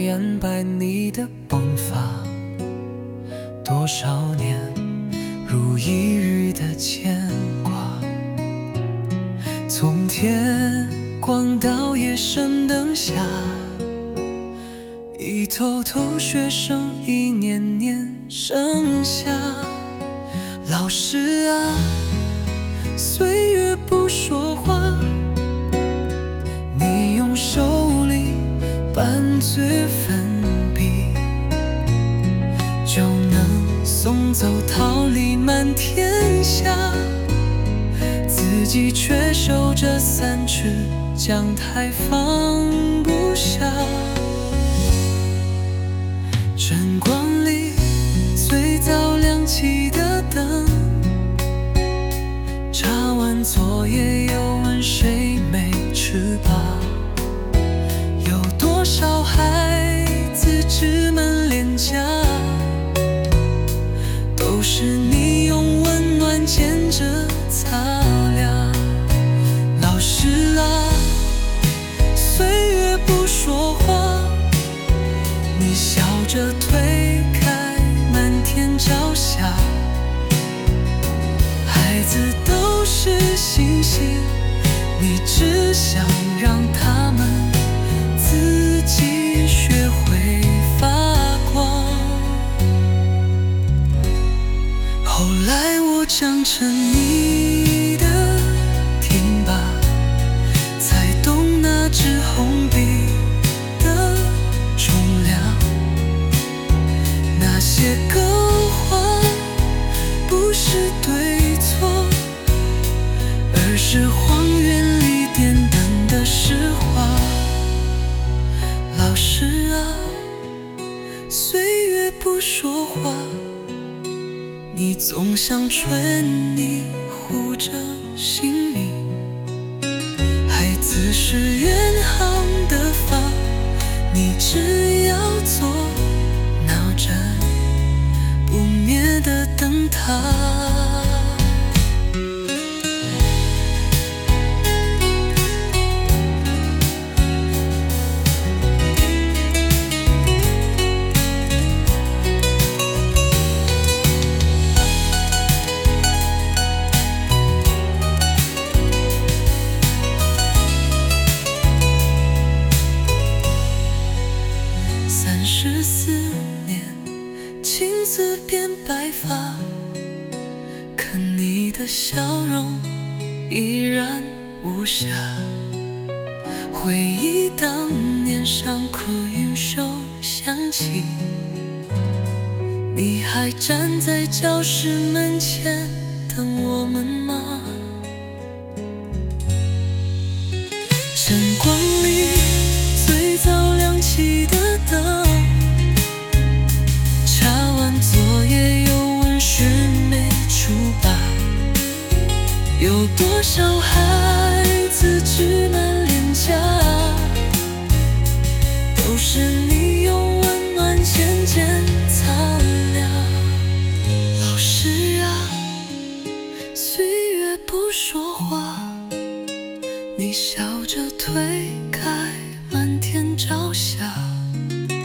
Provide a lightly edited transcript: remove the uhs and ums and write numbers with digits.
掩摆你的鬓发，多少年如一日的牵挂。从天光到夜深灯下，一头头学生，一年年盛夏。老师啊，岁月不说话，你用手里拌嘴粉笔，就能送走桃李满天下，自己却守着3尺姜台放不下。晨光里最早亮起的灯，查完作业又问谁没吃饱。有多少孩子稚闷脸颊，都是你用温暖牵着擦亮。老师啊，岁月不说话，你笑着推开满天朝霞。孩子都是星星，你只想让他们自己学会发光。后来我长成你的听吧，才懂那支红笔的重量。那些歌话不是对错，而是荒原里点灯的诗画。老师啊，岁月不说话，你总像春泥护着心灵。孩子是远航的发，你只要做闹着不灭的灯塔。34年，青丝变白发，可你的笑容依然无瑕。回忆当年伤苦云手响起，你还站在教室门前等我们吗？晨光里最早亮起的灯，查完作业又问是没出吧。有多少孩